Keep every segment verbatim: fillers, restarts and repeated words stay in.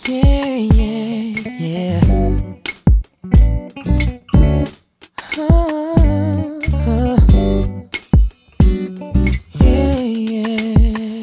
Yeah, yeah, yeah. Oh, oh. Yeah, yeah.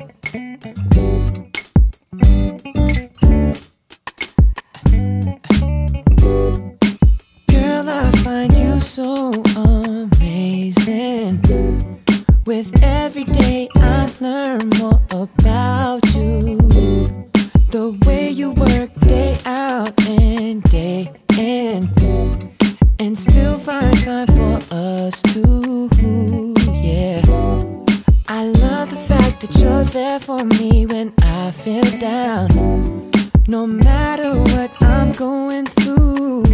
Girl, I find you so amazing. With every day I learn more about you. The way you work day out and day in, and still find time for us too. Yeah, I love the fact that you're there for me when I feel down, no matter what I'm going through.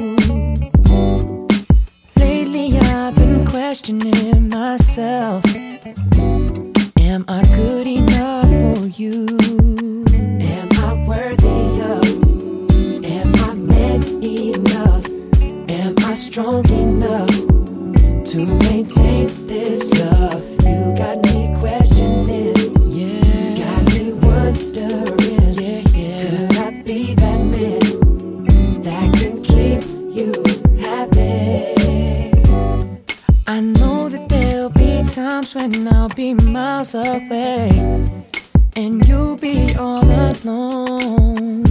Lately I've been questioning myself. Am I good enough for you? Am I worthy of? Am I man enough? Am I strong enough to maintain this love? You got me questioning, yeah. Got me wondering, yeah, yeah. Could I be that man that can keep you happy? I know that there'll be times when I'll be miles away and you'll be all alone.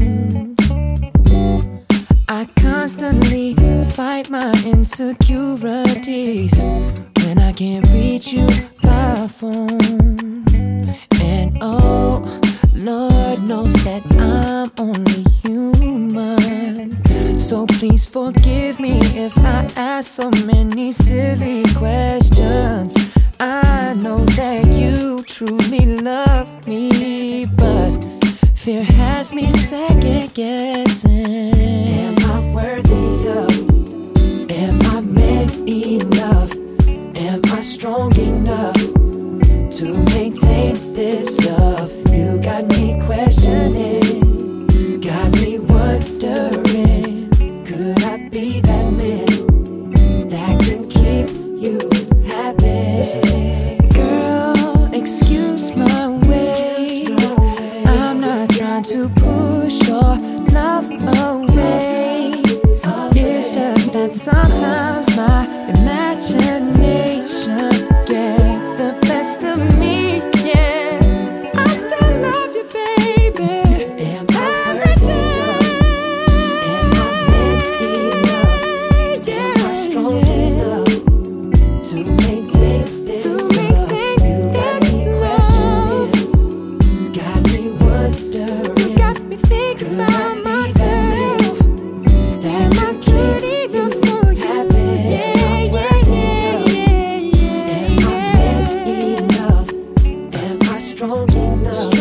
I constantly fight my insecurities when I can't reach you by phone. And oh, Lord knows that I'm only human. So please forgive me if I ask so many silly questions. I know that you truly love me, but fear has me second guessing. Am I worthy of? Am I man enough? Am I strong enough to maintain this love? You got me questioning, got me wondering. Could I be that man that can keep you happy? Girl, excuse my way. I'm not trying to push your love away. It's just that sometimes my imagination gets the best of me. Yeah, I still love you, baby. Am I worthy of? Am I man enough? Am I strong enough to maintain this love? You got me questioning, got me wondering. You got me thinking about myself. Am I good enough for you? Yeah, yeah, yeah, yeah, yeah. Am I man enough? Am I strong enough